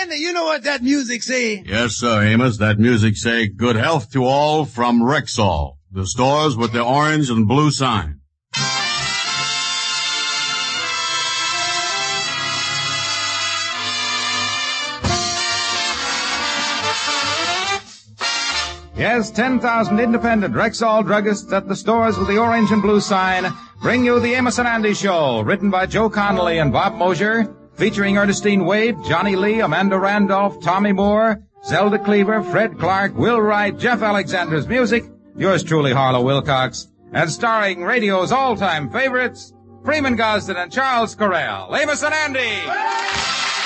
Andy, you know what that music say? Yes, sir, Amos. That music say, good health to all from Rexall, the stores with the orange and blue sign. Yes, 10,000 independent Rexall druggists at the stores with the orange and blue sign bring you the Amos and Andy Show, written by Joe Connolly and Bob Mosier, featuring Ernestine Wade, Johnny Lee, Amanda Randolph, Tommy Moore, Zelda Cleaver, Fred Clark, Will Wright, Jeff Alexander's music, yours truly, Harlow Wilcox, and starring radio's all-time favorites, Freeman Gosden and Charles Correll. Amos and Andy!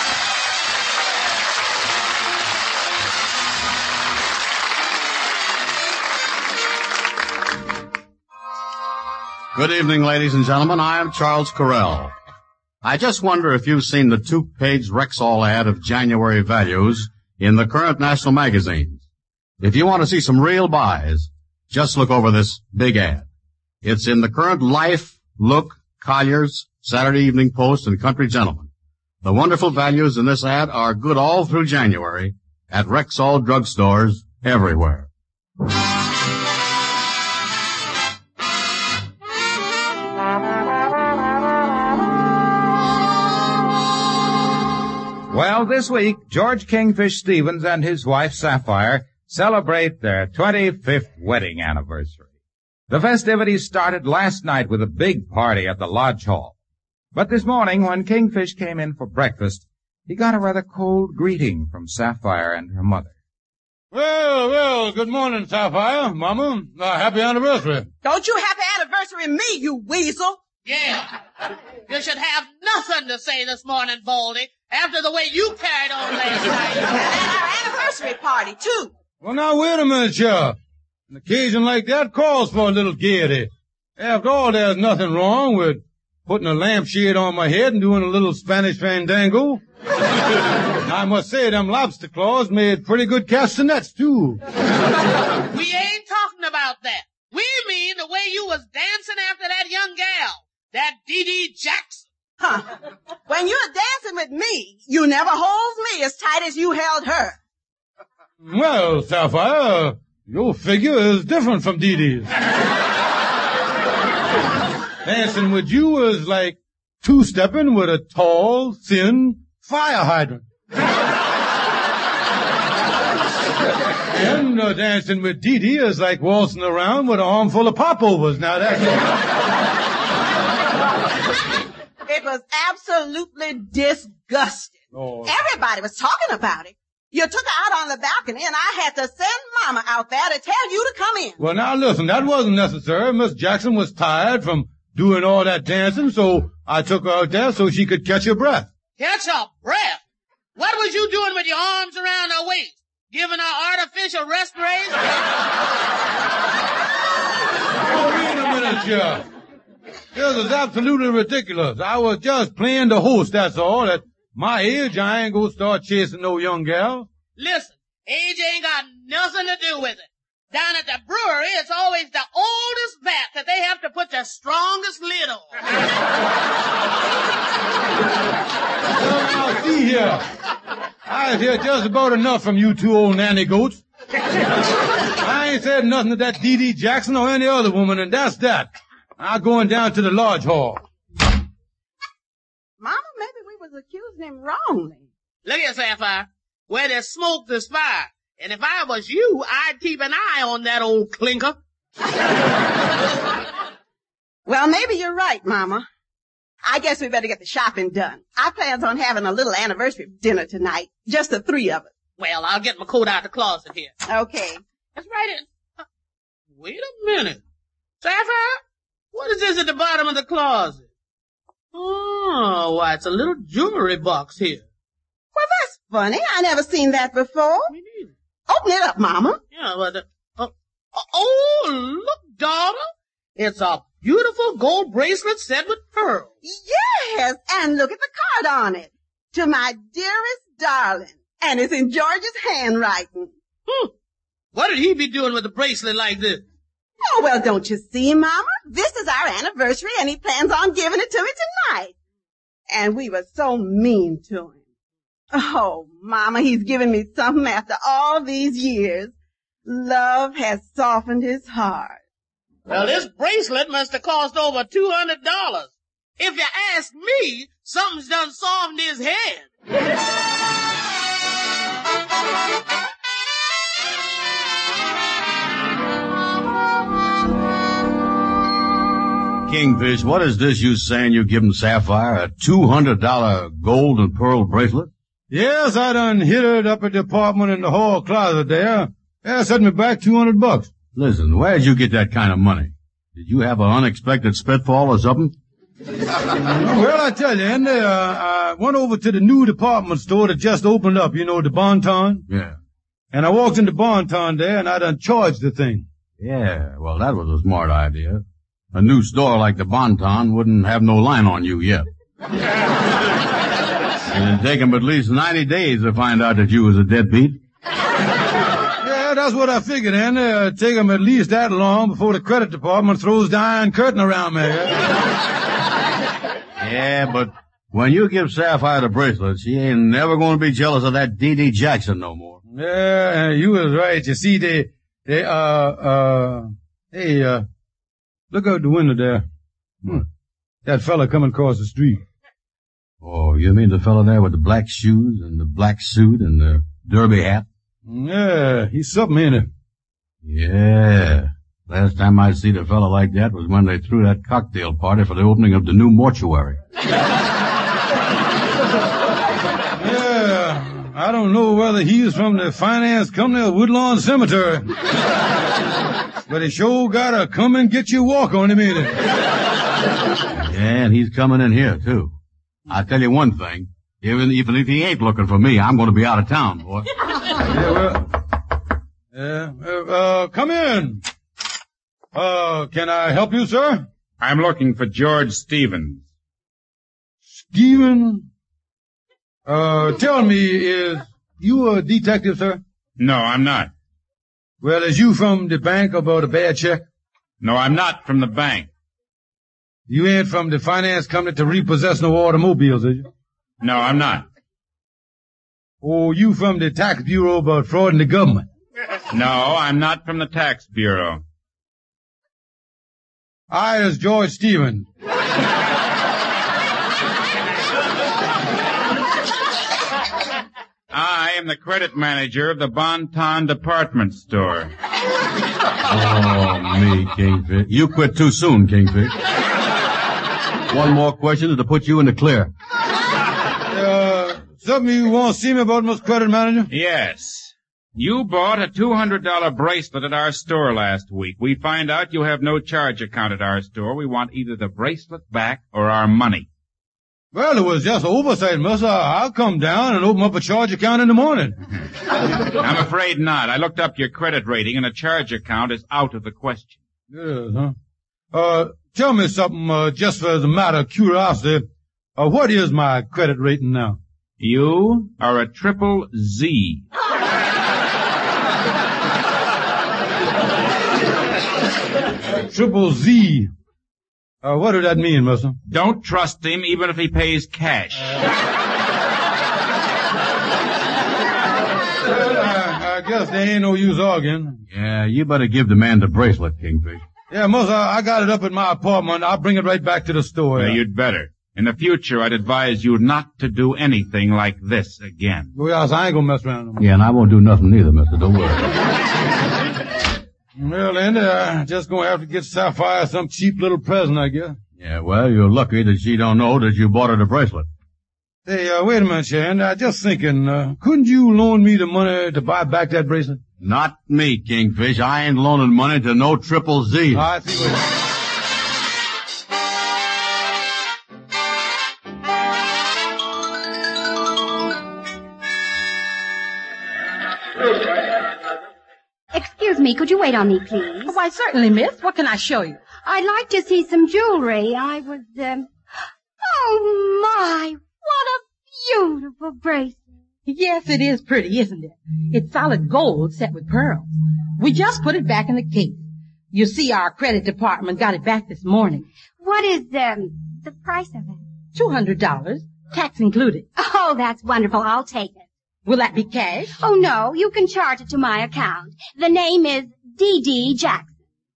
Good evening, ladies and gentlemen. I am Charles Correll. I just wonder if you've seen the two-page Rexall ad of January values in the current national magazines. If you want to see some real buys, just look over this big ad. It's in the current Life, Look, Collier's, Saturday Evening Post, and Country Gentleman. The wonderful values in this ad are good all through January at Rexall drugstores everywhere. Well, this week, George Kingfish Stevens and his wife Sapphire celebrate their 25th wedding anniversary. The festivities started last night with a big party at the Lodge Hall. But this morning, when Kingfish came in for breakfast, he got a rather cold greeting from Sapphire and her mother. Well, good morning, Sapphire. Mama, happy anniversary. Don't you happy anniversary me, you weasel. Yeah. You should have nothing to say this morning, Baldy, after the way you carried on last night. And our anniversary party, too. Well, now, wait a minute, Sheriff. An occasion like that calls for a little gaiety. After all, there's nothing wrong with putting a lampshade on my head and doing a little Spanish fandango. I must say, them lobster claws made pretty good castanets, too. We ain't talking about that. We mean the way you was dancing after that young gal, that Dee Dee Jackson. Huh. When you're dancing with me, you never hold me as tight as you held her. Well, Sapphire, your figure is different from Dee Dee's. Dancing with you is like two-stepping with a tall, thin fire hydrant. And dancing with Dee Dee is like waltzing around with an armful of popovers. Now that's It was absolutely disgusting. Oh. Everybody was talking about it. You took her out on the balcony, and I had to send Mama out there to tell you to come in. Well, now listen, that wasn't necessary. Miss Jackson was tired from doing all that dancing, so I took her out there so she could catch her breath. Catch her breath? What was you doing with your arms around her waist? Giving her artificial respiration? Oh, wait a minute, Sheriff. This is absolutely ridiculous. I was just playing the host, that's all. At my age, I ain't gonna start chasing no young gal. Listen, age ain't got nothing to do with it. Down at the brewery, it's always the oldest bat that they have to put the strongest lid on. Well, now, see here. I've heard just about enough from you two old nanny goats. I ain't said nothing to that Dee Dee Jackson or any other woman, and that's that. I'm going down to the Lodge Hall. Mama, maybe we was accusing him wrongly. Look here, Sapphire. Where there's smoke, there's fire. And if I was you, I'd keep an eye on that old clinker. Well, maybe you're right, Mama. I guess we better get the shopping done. I plans on having a little anniversary dinner tonight. Just the three of us. Well, I'll get my coat out of the closet here. Okay. That's right. Wait a minute. Sapphire, what is this at the bottom of the closet? Oh, why, it's a little jewelry box here. Well, that's funny. I never seen that before. Me neither. Open it up, Mama. Yeah, but, oh, look, daughter. It's a beautiful gold bracelet set with pearls. Yes, and look at the card on it. To my dearest darling. And it's in George's handwriting. What did he be doing with a bracelet like this? Oh, well, don't you see, Mama? This is our anniversary, and he plans on giving it to me tonight. And we were so mean to him. Oh, Mama, he's given me something after all these years. Love has softened his heart. Well, this bracelet must have cost over $200. If you ask me, something's done softened his head. Kingfish, what is this you saying you give him Sapphire? A $200 gold and pearl bracelet? Yes, I done hid it up at the apartment in the hall closet there. Yeah, set me back $200. Listen, where'd you get that kind of money? Did you have an unexpected spitfall or something? Well, I tell you, and I went over to the new department store that just opened up, you know, the Bon-Ton. Yeah. And I walked into Bon-Ton there, and I done charged the thing. Yeah, well, that was a smart idea. A new store like the Bon-Ton wouldn't have no line on you yet. It'd take them at least 90 days to find out that you was a deadbeat. Yeah, that's what I figured, and it'd take them at least that long before the credit department throws the iron curtain around me. Yeah, but when you give Sapphire the bracelet, she ain't never gonna be jealous of that D.D. Jackson no more. Yeah, you was right. You see, hey, look out the window there. That fella coming across the street. Oh, you mean the fella there with the black shoes and the black suit and the derby hat? Yeah, he's something in it. Yeah. Last time I see the fella like that was when they threw that cocktail party for the opening of the new mortuary. Yeah, I don't know whether he's from the finance company or Woodlawn Cemetery. But he sure gotta come and get your walk on him, ain't it? Yeah, and he's coming in here, too. I'll tell you one thing. Even if he ain't looking for me, I'm gonna be out of town, boy. Come in. Can I help you, sir? I'm looking for George Stevens. Stephen? Tell me, is you a detective, sir? No, I'm not. Well, is you from the bank about a bad check? No, I'm not from the bank. You ain't from the finance company to repossess no automobiles, is you? No, I'm not. Oh, you from the tax bureau about fraud in the government? No, I'm not from the tax bureau. I is George Stevens. I am the credit manager of the Bon-Ton department store. Oh, me, Kingfish. You quit too soon, Kingfish. One more question to put you in the clear. Something you want to see me about, Mr. Credit Manager? Yes. You bought a $200 bracelet at our store last week. We find out you have no charge account at our store. We want either the bracelet back or our money. Well, it was just an oversight, mister. I'll come down and open up a charge account in the morning. I'm afraid not. I looked up your credit rating, and a charge account is out of the question. Yes, huh? Tell me something, just for the matter of curiosity. What is my credit rating now? You are a triple Z. Triple Z. What did that mean, mister? Don't trust him even if he pays cash. Well, I guess there ain't no use arguing. Yeah, you better give the man the bracelet, Kingfish. Yeah, mister, I got it up at my apartment. I'll bring it right back to the store. Well, you'd better. In the future, I'd advise you not to do anything like this again. Well, yes, I ain't gonna mess around no more. Yeah, and I won't do nothing neither, mister. Don't worry. Well, Andy, I'm just gonna have to get Sapphire some cheap little present, I guess. Yeah, well, you're lucky that she don't know that you bought her the bracelet. Hey, wait a minute, Andy. I'm just thinking, couldn't you loan me the money to buy back that bracelet? Not me, Kingfish. I ain't loaning money to no triple Z. I see what... Excuse me, could you wait on me, please? Why, certainly, miss. What can I show you? I'd like to see some jewelry. I was, Oh, my! What a beautiful bracelet. Yes, it is pretty, isn't it? It's solid gold set with pearls. We just put it back in the case. You see, our credit department got it back this morning. What is, the price of it? $200. Tax included. Oh, that's wonderful. I'll take it. Will that be cash? Oh, no, you can charge it to my account. The name is D.D. Jackson.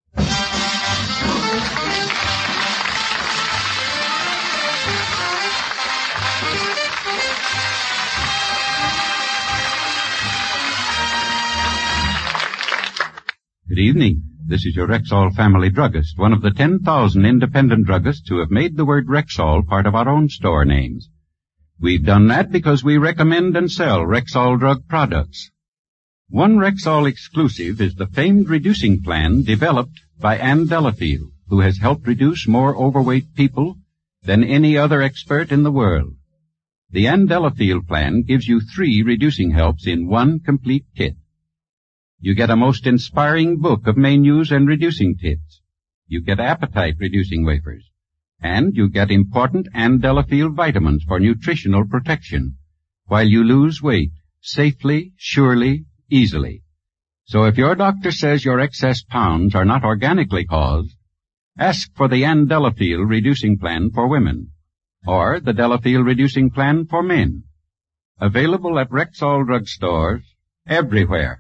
Good evening. This is your Rexall family druggist, one of the 10,000 independent druggists who have made the word Rexall part of our own store names. We've done that because we recommend and sell Rexall drug products. One Rexall exclusive is the famed reducing plan developed by Ann Delafield, who has helped reduce more overweight people than any other expert in the world. The Ann Delafield plan gives you 3 reducing helps in one complete kit. You get a most inspiring book of menus and reducing tips. You get appetite-reducing wafers. And you get important Ann Delafield vitamins for nutritional protection, while you lose weight safely, surely, easily. So if your doctor says your excess pounds are not organically caused, ask for the Ann Delafield reducing plan for women, or the Delafield reducing plan for men. Available at Rexall drugstores everywhere.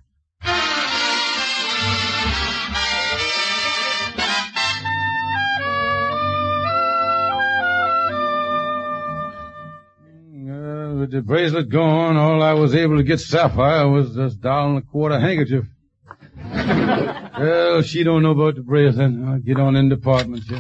With the bracelet gone, all I was able to get Sapphire was this $1.25 handkerchief. Well, she don't know about the bracelet. I'll get on in the department, yeah.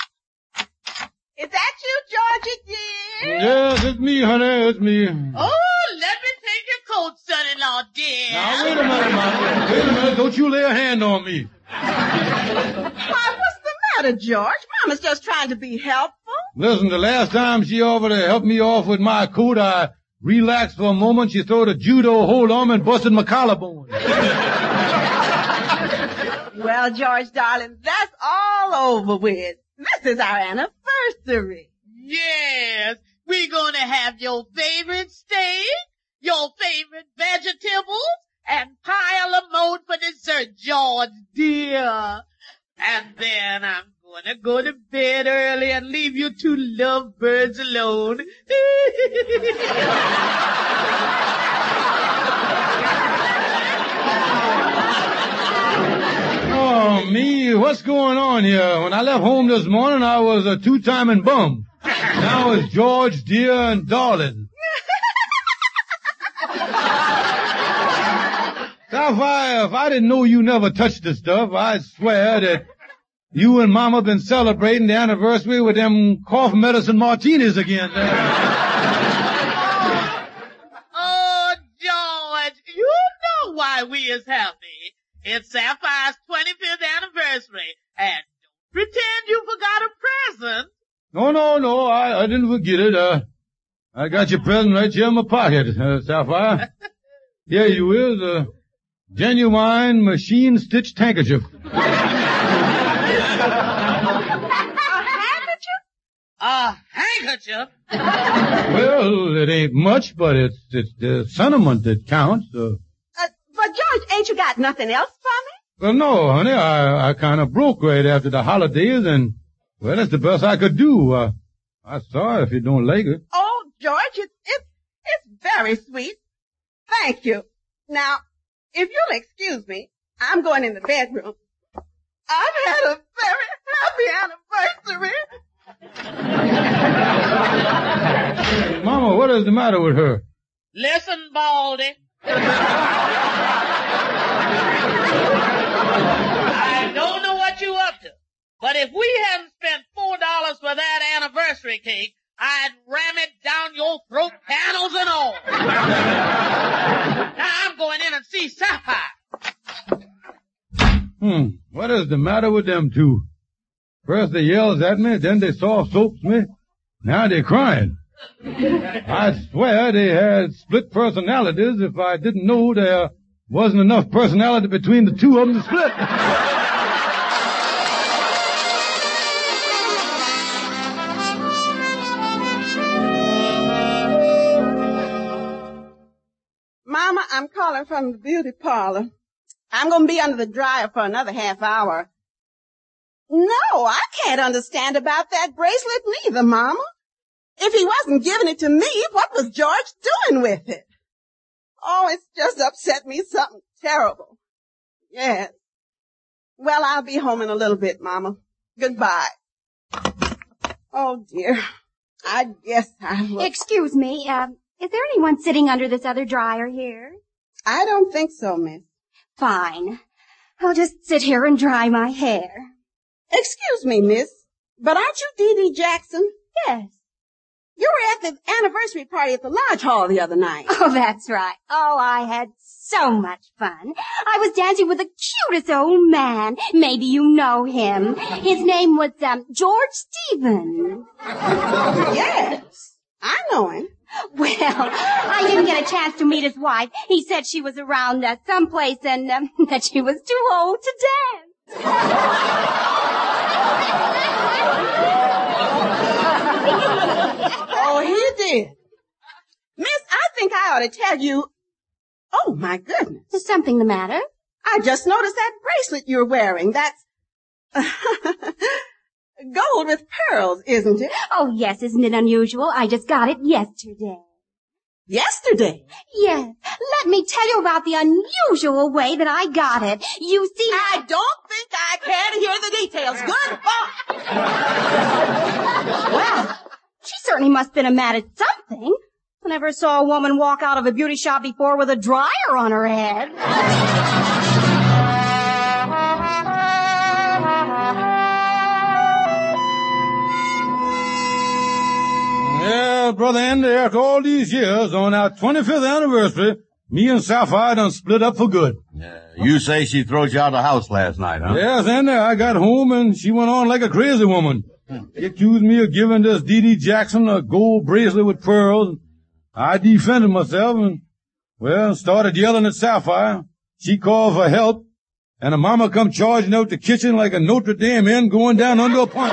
Is that you, Georgie, dear? Yes, it's me, honey, it's me. Oh, let me take your coat, son-in-law, dear. Now, wait a minute, Mama. Wait a minute. Don't you lay a hand on me. Why, what's the matter, George? Mama's just trying to be helpful. Listen, the last time she offered to help me off with my coat, I relaxed for a moment. She throwed a judo hold on me and busted my collarbone. Well, George, darling, that's all over with. This is our anniversary. Yes, we're gonna have your favorite steak, your favorite vegetables, and pile of mode for dessert, George, dear. And then I'm gonna go to bed early and leave you 2 lovebirds alone. Oh, me, what's going on here? When I left home this morning, I was a 2-timing bum. Now it's George, dear, and darling. Sapphire, if I didn't know you never touched the stuff, I'd swear that you and Mama been celebrating the anniversary with them cough medicine martinis again. Oh, George, you know why we is happy. It's Sapphire's 25th anniversary, and don't pretend you forgot a present. No, I didn't forget it. I got your present right here in my pocket, Sapphire. Here you is, a genuine machine-stitched handkerchief. A handkerchief? Well, it ain't much, but it's the sentiment that counts. But George, ain't you got nothing else for me? Well, no, honey, I kind of broke right after the holidays, and, well, that's the best I could do. I'm sorry if you don't like it. Oh, George, it's very sweet. Thank you. Now, if you'll excuse me, I'm going in the bedroom. I've had a very happy anniversary. Mama, what is the matter with her? Listen, Baldy. I don't know what you up to, but if we hadn't spent $4 for that anniversary cake, I'd ram it down your throat, panels and all. Now I'm going in and see Sapphire. What is the matter with them two? First they yells at me, then they soft soaps me. Now they're crying. I swear they had split personalities if I didn't know there wasn't enough personality between the two of them to split. Mama, I'm calling from the beauty parlor. I'm going to be under the dryer for another half hour. No, I can't understand about that bracelet neither, Mama. If he wasn't giving it to me, what was George doing with it? Oh, it's just upset me something terrible. Yes. Well, I'll be home in a little bit, Mama. Goodbye. Oh, dear. I guess I look... Excuse me, is there anyone sitting under this other dryer here? I don't think so, miss. Fine. I'll just sit here and dry my hair. Excuse me, miss, but aren't you Dee Dee Jackson? Yes. You were at the anniversary party at the Lodge Hall the other night. Oh, that's right. Oh, I had so much fun. I was dancing with the cutest old man. Maybe you know him. His name was, George Stevens. Yes, I know him. Well, I didn't get a chance to meet his wife. He said she was around someplace and that she was too old to dance. Oh, he did. Miss, I think I ought to tell you... Oh, my goodness. Is something the matter? I just noticed that bracelet you're wearing. That's... gold with pearls, isn't it? Oh, yes, isn't it unusual? I just got it yesterday. Yesterday? Yes. Let me tell you about the unusual way that I got it. You see... I don't think I care to hear the details. Goodbye. Well, she certainly must have been mad at something. I never saw a woman walk out of a beauty shop before with a dryer on her head. Yeah, Brother Andy, after all these years, on our 25th anniversary, me and Sapphire done split up for good. Yeah, you say she throwed you out of the house last night, huh? Yes, Andy, I got home and she went on like a crazy woman. She accused me of giving this Dee Dee Jackson a gold bracelet with pearls. I defended myself and, well, started yelling at Sapphire. She called for help, and her mama come charging out the kitchen like a Notre Dame hen going down under a pump.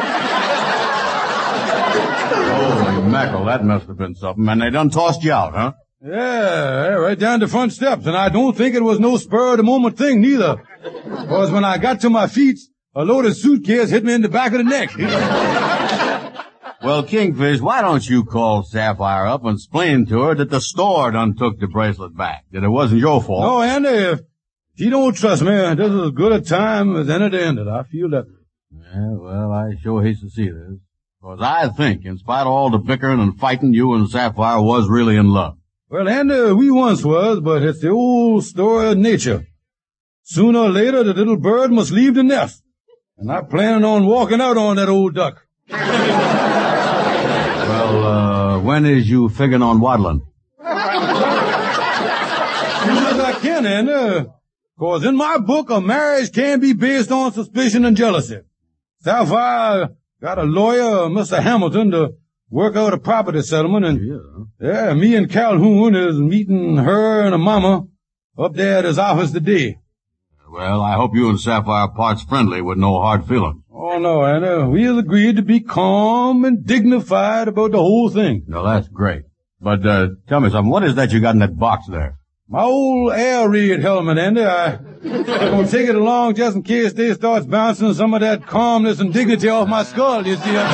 Holy mackerel, that must have been something. And they done tossed you out, huh? Yeah, right down the front steps, and I don't think it was no spur-of-the-moment thing, neither. Because when I got to my feet, a loaded suitcase hit me in the back of the neck. Well, Kingfish, why don't you call Sapphire up and explain to her that the store done took the bracelet back, that it wasn't your fault? No, Andy, if she don't trust me, this is as good a time as any to end it. I feel that. Yeah, well, I sure hate to see this. Because I think, in spite of all the bickering and fighting, you and Sapphire was really in love. Well, Andy, we once was, but it's the old story of nature. Sooner or later, the little bird must leave the nest. And I'm planning on walking out on that old duck. Well, when is you figuring on waddling? As soon as I can, Andy. Cause in my book, a marriage can be based on suspicion and jealousy. Sapphire got a lawyer, Mr. Hamilton, to work out a property settlement, and yeah, me and Calhoun is meeting her and her mama up there at his office today. Well, I hope you and Sapphire parts friendly with no hard feelings. Oh, no, Anna. We have agreed to be calm and dignified about the whole thing. No, that's great. But, tell me something. What is that you got in that box there? My old air raid helmet, Andy. I'm gonna take it along just in case they starts bouncing some of that calmness and dignity off my skull, you see.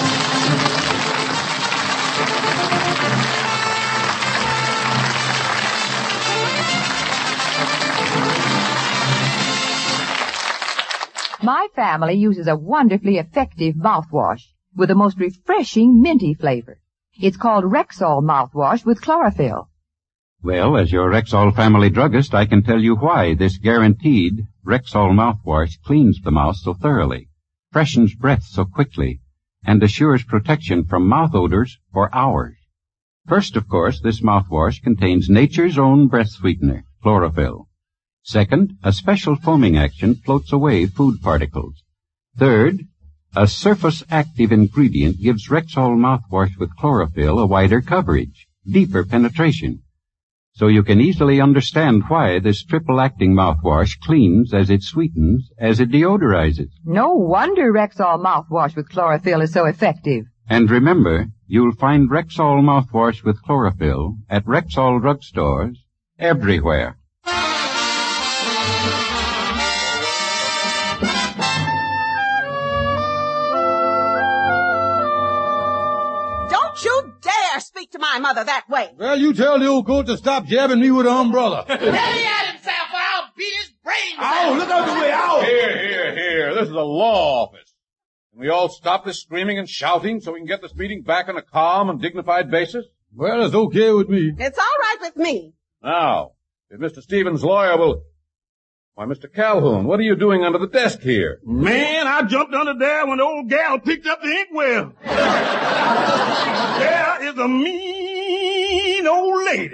My family uses a wonderfully effective mouthwash with a most refreshing minty flavor. It's called Rexall mouthwash with chlorophyll. Well, as your Rexall family druggist, I can tell you why this guaranteed Rexall mouthwash cleans the mouth so thoroughly, freshens breath so quickly, and assures protection from mouth odors for hours. First, of course, this mouthwash contains nature's own breath sweetener, chlorophyll. Second, a special foaming action floats away food particles. Third, a surface active ingredient gives Rexall mouthwash with chlorophyll a wider coverage, deeper penetration. So you can easily understand why this triple-acting mouthwash cleans as it sweetens, as it deodorizes. No wonder Rexall mouthwash with chlorophyll is so effective. And remember, you'll find Rexall mouthwash with chlorophyll at Rexall drugstores everywhere. Don't you dare speak to my mother that way. Well, you tell the old goat to stop jabbing me with an umbrella. Let me at him, Sapphire. I'll beat his brains out. Oh, look out the way, out. Here. This is the law office. Can we all stop this screaming and shouting so we can get this meeting back on a calm and dignified basis? Well, it's okay with me. It's all right with me. Now, if Mr. Stevens' lawyer will... Why, Mr. Calhoun, what are you doing under the desk here? Man, I jumped under there when the old gal picked up the inkwell. There is a mean old lady.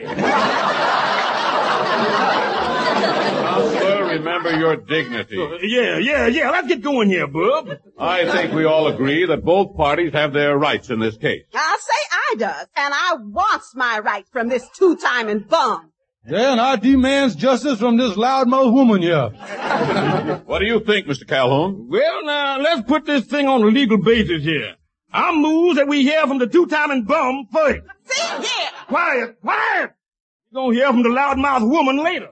Counselor, remember your dignity. Yeah. Let's get going here, bub. I think we all agree that both parties have their rights in this case. I'll say I does, and I wants my rights from this two-timing bum. Yeah, and I demands justice from this loudmouth woman here. What do you think, Mr. Calhoun? Well, now, let's put this thing on a legal basis here. I move that we hear from the two-timing bum first. See here. Quiet. You're gonna hear from the loudmouth woman later.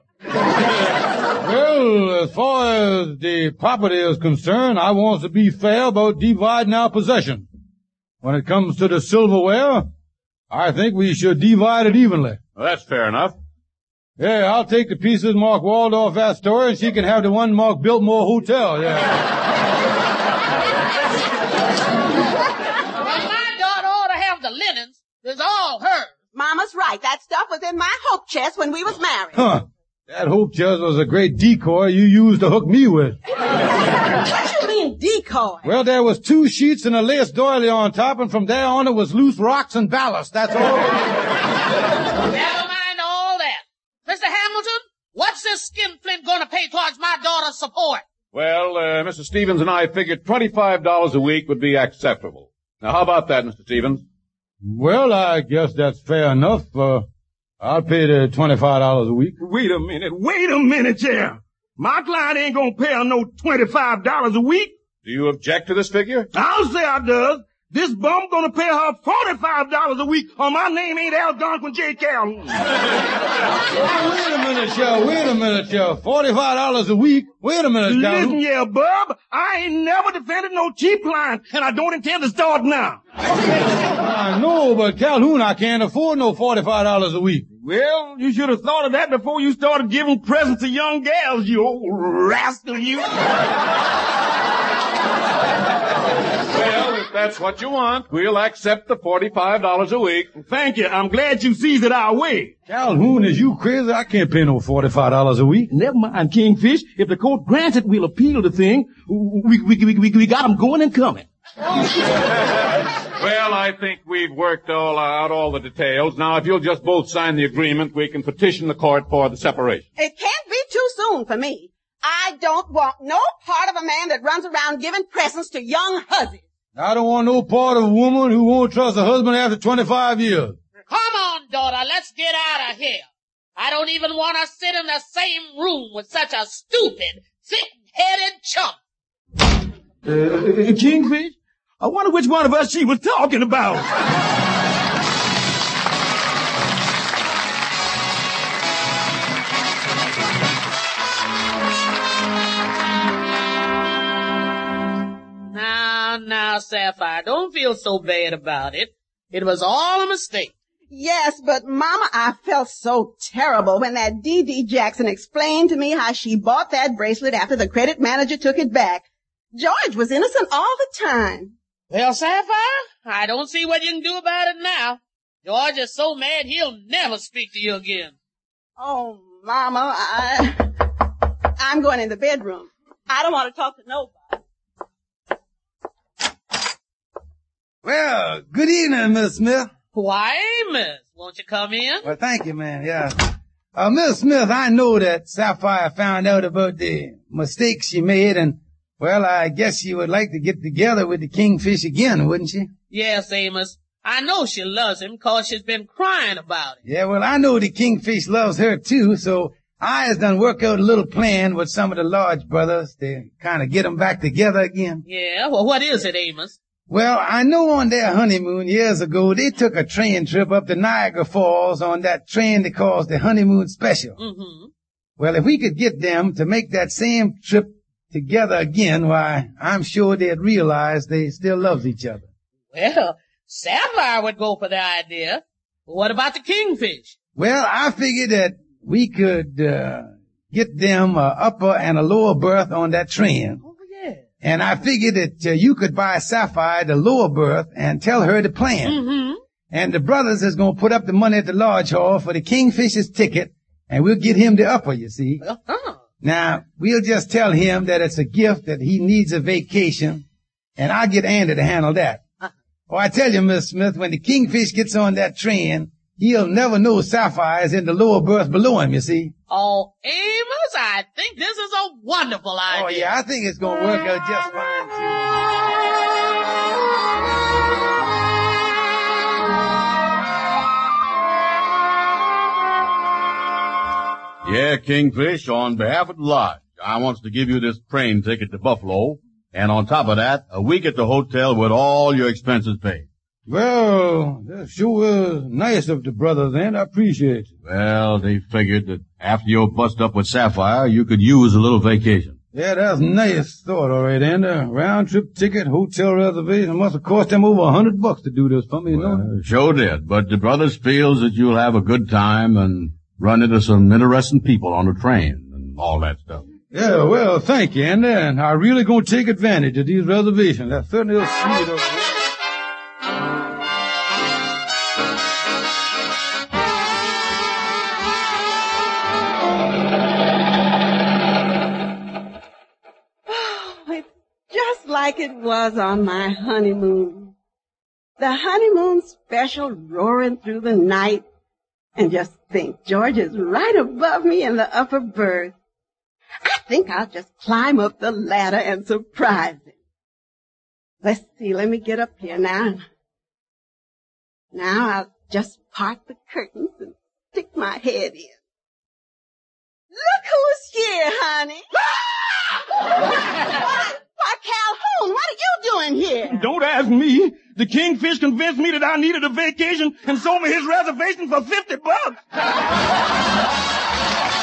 Well, as far as the property is concerned, I want to be fair about dividing our possession. When it comes to the silverware, I think we should divide it evenly. Well, that's fair enough. Yeah, I'll take the pieces Mark Waldorf Astoria, and she can have the one Mark Biltmore Hotel, yeah. Well, my daughter ought to have the linens. It's all hers. Mama's right. That stuff was in my hope chest when we was married. Huh. That hope chest was a great decoy you used to hook me with. What you mean, decoy? Well, there was 2 sheets and a lace doily on top, and from there on it was loose rocks and ballast, that's all. Never mind all that. Mr. Hamilton, what's this skinflint gonna pay towards my daughter's support? Well, Mr. Stevens and I figured $25 a week would be acceptable. Now, how about that, Mr. Stevens? Well, I guess that's fair enough. I'll pay the $25 a week. Wait a minute, yeah. My client ain't gonna pay her no $25 a week. Do you object to this figure? I'll say I does. This bum gonna pay her $45 a week, or my name ain't Algonquin J. Calhoun. Wait a minute, Shell. $45 a week? Wait a minute, Calhoun. Listen, yeah, bub, I ain't never defended no cheap client, and I don't intend to start now. I know, but Calhoun, I can't afford no $45 a week. Well, you should have thought of that before you started giving presents to young gals, you old rascal, you. Well, if that's what you want, we'll accept the $45 a week. Thank you. I'm glad you seized it our way. Calhoun, is you crazy? I can't pay no $45 a week. Never mind, Kingfish. If the court grants it, we'll appeal the thing. We got them going and coming. Well, I think we've worked all the details. Now, if you'll just both sign the agreement, we can petition the court for the separation. It can't be too soon for me. I don't want no part of a man that runs around giving presents to young hussies. I don't want no part of a woman who won't trust her husband after 25 years. Come on, daughter, let's get out of here. I don't even want to sit in the same room with such a stupid, thick-headed chump. Kingfish? I wonder which one of us she was talking about. Now, Sapphire, don't feel so bad about it. It was all a mistake. Yes, but Mama, I felt so terrible when that D.D. Jackson explained to me how she bought that bracelet after the credit manager took it back. George was innocent all the time. Well, Sapphire, I don't see what you can do about it now. George is so mad he'll never speak to you again. Oh, Mama, I'm going in the bedroom. I don't want to talk to nobody. Well, good evening, Miss Smith. Why, miss, won't you come in? Well, thank you, ma'am, yeah. Miss Smith, I know that Sapphire found out about the mistake she made, and, well, I guess she would like to get together with the Kingfish again, wouldn't she? Yes, Amos. I know she loves him 'cause she's been crying about it. Yeah, well, I know the Kingfish loves her, too, so I has done work out a little plan with some of the Lodge brothers to kind of get them back together again. Yeah, well, what is it, Amos? Well, I know on their honeymoon years ago, they took a train trip up to Niagara Falls on that train they calls the Honeymoon Special. Mm-hmm. Well, if we could get them to make that same trip together again, why, I'm sure they'd realize they still loves each other. Well, Sapphire would go for the idea. But what about the kingfish? Well, I figured that we could, get them a upper and a lower berth on that train. Oh, yeah. And I figured that you could buy Sapphire the lower berth and tell her the plan. Mm-hmm. And the brothers is going to put up the money at the lodge hall for the Kingfisher's ticket, and we'll get him the upper, you see. Uh-huh. Now, we'll just tell him that it's a gift, that he needs a vacation, and I'll get Andy to handle that. Oh, I tell you, Miss Smith, when the Kingfish gets on that train, he'll never know Sapphire is in the lower berth below him, you see. Oh, Amos, I think this is a wonderful idea. Oh, yeah, I think it's going to work out just fine, too. Yeah, Kingfish, on behalf of the lodge, I wants to give you this train ticket to Buffalo, and on top of that, a week at the hotel with all your expenses paid. Well, that sure is nice of the brothers, and I appreciate it. Well, they figured that after you're bust up with Sapphire, you could use a little vacation. Yeah, that's nice thought, all right, Andy. Round-trip ticket, hotel reservation must have cost them over $100 to do this for me, you know? Sure did, but the brothers feels that you'll have a good time and run into some interesting people on the train and all that stuff. Yeah, well, thank you, Andy, and I really gonna take advantage of these reservations. That certainly is sweet of you. Like it was on my honeymoon. The honeymoon special roaring through the night. And just think, George is right above me in the upper berth. I think I'll just climb up the ladder and surprise him. Let's see, let me get up here now. Now I'll just part the curtains and stick my head in. Look who's here, honey. Why, Calhoun, what are you doing here? Don't ask me. The Kingfish convinced me that I needed a vacation and sold me his reservation for $50.